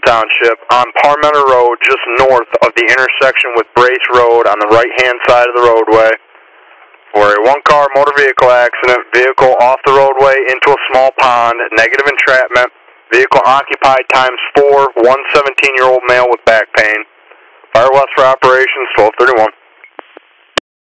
Township on Parmenter Road, just north of the intersection with Brace Road on the right-hand side of the roadway, where a one-car motor vehicle accident, vehicle off the roadway into a small pond, negative entrapment, vehicle occupied ×4, one 17-year-old male with back pain. Fire West for operations, 1231.